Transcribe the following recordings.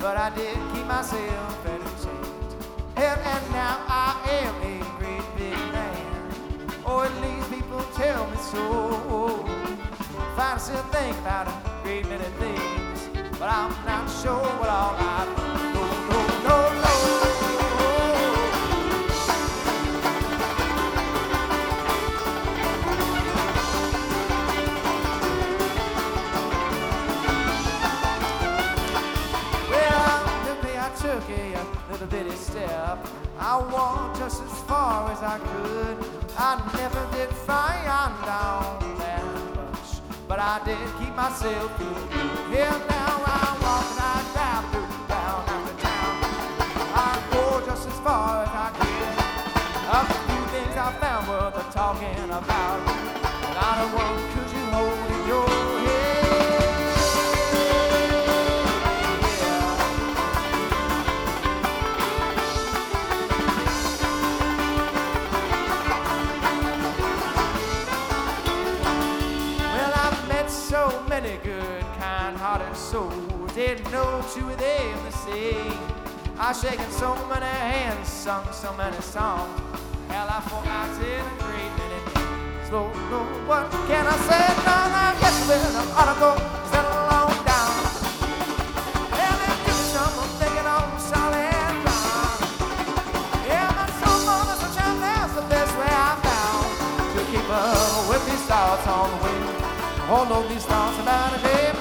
but I did keep myself in check. Hell, and now I am a great big man, or at least people tell me so. I still think about a great many things, but I'm not sure what all I know. Took a little bitty step. I walked just as far as I could. I never did find down that much, but I did keep myself good. Here now I walk and I drive through down after town. I go just as far as I could. A few things I found worth the talking about. Not a one could you hold in your head. So many good, kind-hearted souls, didn't know what you were there to say. I shaken so many hands, sung so many songs. Hell, I forgot in a great many days. Slow, what can I say? None, I guess I ought to go settle on down. Hell, and give me some, I'm thinking on solid ground. Yeah, my soul mother's a child, that's the best way I found to keep up with these thoughts on the way. All of these thoughts about a day.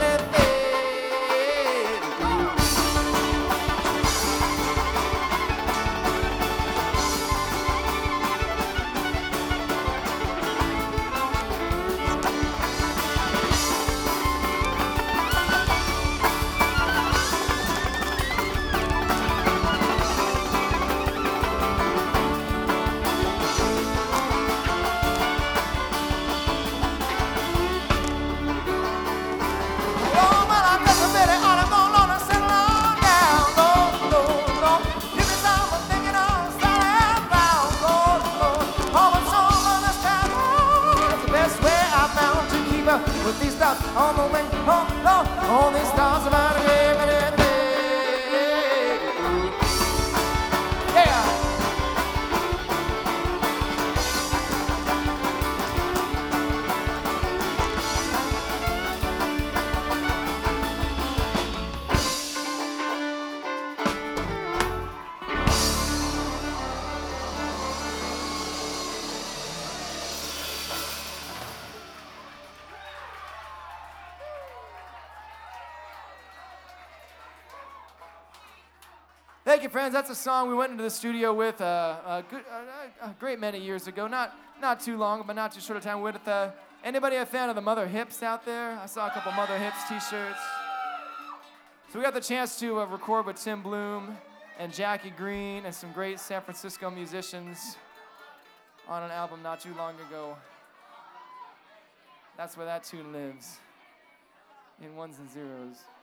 With these thoughts on the way, all these thoughts about a day. Yeah. Thank you, friends. That's a song we went into the studio with a great many years ago. Not too long, but not too short a time. With anybody a fan of the Mother Hips out there? I saw a couple Mother Hips T-shirts. So we got the chance to record with Tim Bloom and Jackie Green and some great San Francisco musicians on an album not too long ago. That's where that tune lives, in ones and zeros.